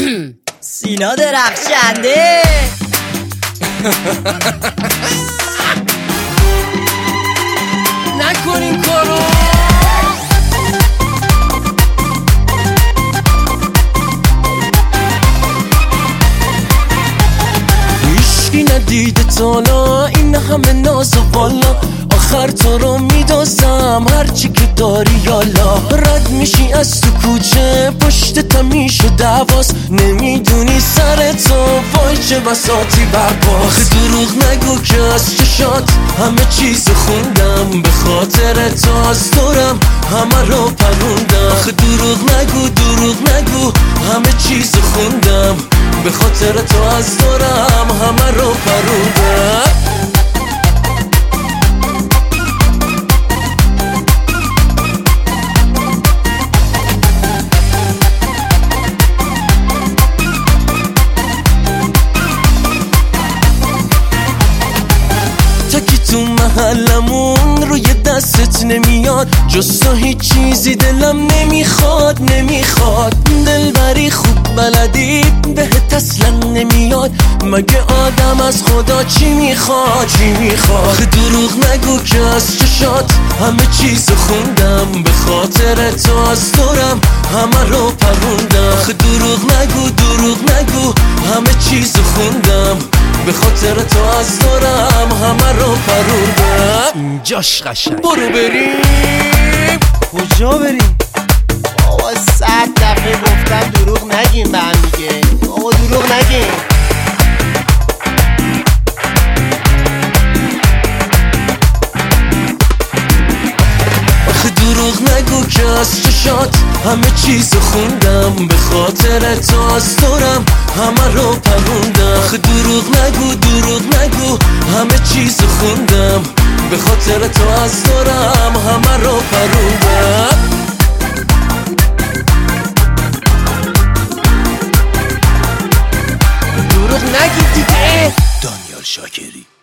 سینا درخشنده. نکن این کارو. هیچکی ندیده تالا این همه ناز و بالا، آخر تو رو میدازم هرچی که داری یالا. رد میشی از تو کوچه پشت تمیش و دواست، نمیدونی سر تو وای چه بساطی برباست. دروغ نگو که از چشات همه چیز خوندم، به خاطر تو از دورم همه رو پروندم. دروغ نگو همه چیز خوندم، به خاطر تو از دورم همه رو پروندم. تو محلمون روی دستت نمیاد، جز تو هیچ چیزی دلم نمیخواد. دلبری خوب بلدی بهت اصلا نمیاد، مگه آدم از خدا چی میخواد؟ دروغ نگو که از چشات همه چیز خوندم، به خاطر تو از دورم همه رو پروندم. دروغ نگو همه چیز خوندم، به خاطر تو از دورم همه رو پروندم. اینجاش قشنگ. برو بریم. کجا بریم؟ بابا 100 دفعه گفتم دروغ نگیم به هم دیگه. بابا دروغ نگیم. دروغ نگو که از چشات همه چیز خوندم، به خاطر تو از دورم همه رو پروندم. دروغ نگو همه چیز خوندم، به خاطر تو از دورم همه رو پروندم. دروغ نگید دیگه. دانیال شاکری.